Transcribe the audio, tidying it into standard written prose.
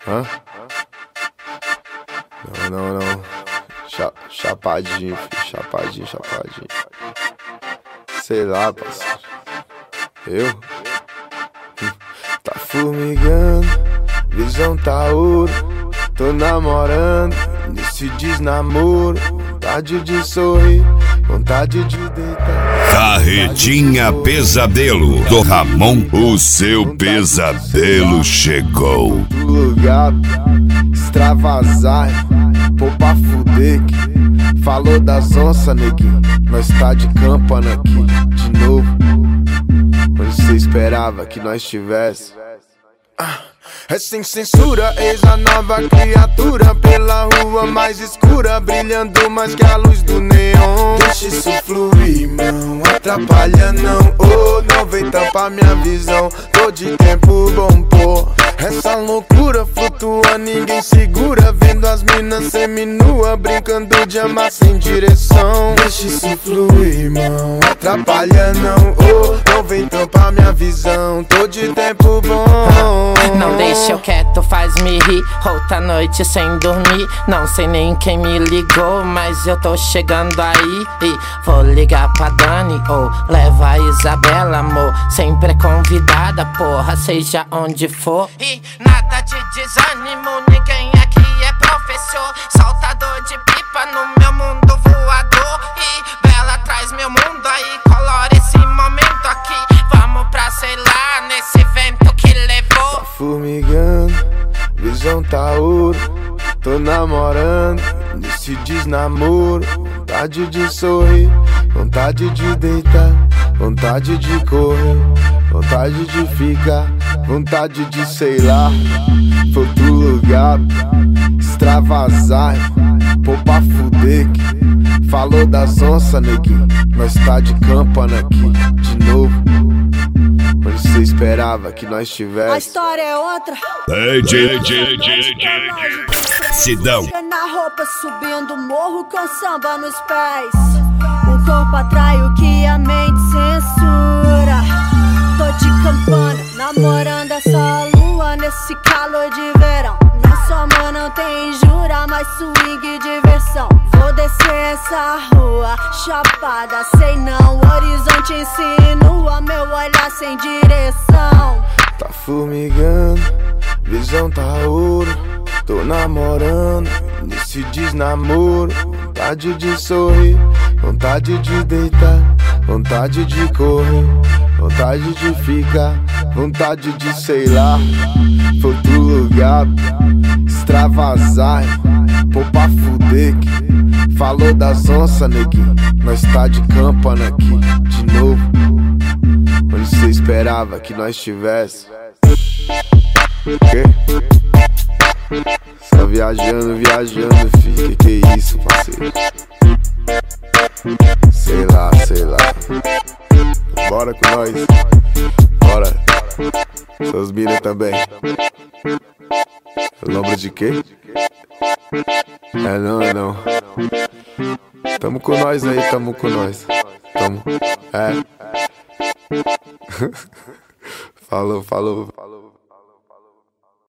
Hã? Não. Chapadinho, filho. Chapadinho. Sei lá, parceiro. Eu? Tá formigando, visão tá ouro. Tô namorando, nesse desnamoro. Vontade de sorrir, vontade de deitar. Carretinha Pesadelo do Ramon, o seu pesadelo chegou. Do lugar, extravasar, pô pra fuder que falou das onças, neguinho. Nós tá de campana aqui, de novo. Onde cê esperava que nós tivesse? É sem censura, eis a nova criatura pela rua mais escura, brilhando mais que a luz do neon. Deixa isso fluir, não atrapalha não. Oh, não vem tampar minha visão. Tô de tempo bom, pô. Essa loucura flutua, ninguém segura. Vendo as minas seminua, brincando de amar sem direção. Deixa isso fluir, não atrapalha não. Oh, não vem tampar minha visão. Tô de tempo bom. Não deixa eu quieto, faz-me rir. Outra noite sem dormir. Não sei nem quem me ligou, mas eu tô chegando aí. E vou ligar pra Dani ou leva a Isabela, amor. Sempre é convidada, porra, seja onde for. E nada de desânimo, ninguém aqui é professor. Soltador de pipa no meu mundo voador. E Bela traz meu mundo aí, colore esse momento aqui. Vamos pra, sei lá, nesse vento que levou. Formigando, visão tá ouro. Tô namorando, nesse desnamoro. Vontade de sorrir, vontade de deitar. Vontade de correr, vontade de ficar. Vontade de, sei lá, pra outro lugar, extravasar, pô pra fuder que falou das onças, neguinho. Nós tá de campana aqui, de novo. Onde cê esperava que nós tivesse? A história é outra. Sidão. Na roupa subindo morro com samba nos pés. O corpo atrai o que a mente censura. Tô de campana, namorando essa lua nesse calor de verão. Nosso amor não tem jura, mas swing e diversão. Vou descer essa rua, chapada, sei não. Horizonte insinua, meu olhar sem direção. Tá formigando, visão tá ouro. Tô namorando, nesse desnamoro. Vontade de sorrir, vontade de deitar. Vontade de correr, vontade de ficar. Vontade de, sei lá, pra outro lugar, extravasar, pô pra fuder que falou das onças, neguinho. Nós tá de campana aqui, de novo. Onde cê esperava que nós tivesse? Quê? Só viajando, filho. Que é isso, parceiro? Sei lá. Bora com nós. Bora. Seus mina também. Lembra de quê? É não. Tamo com nós aí, tamo. É. Falou.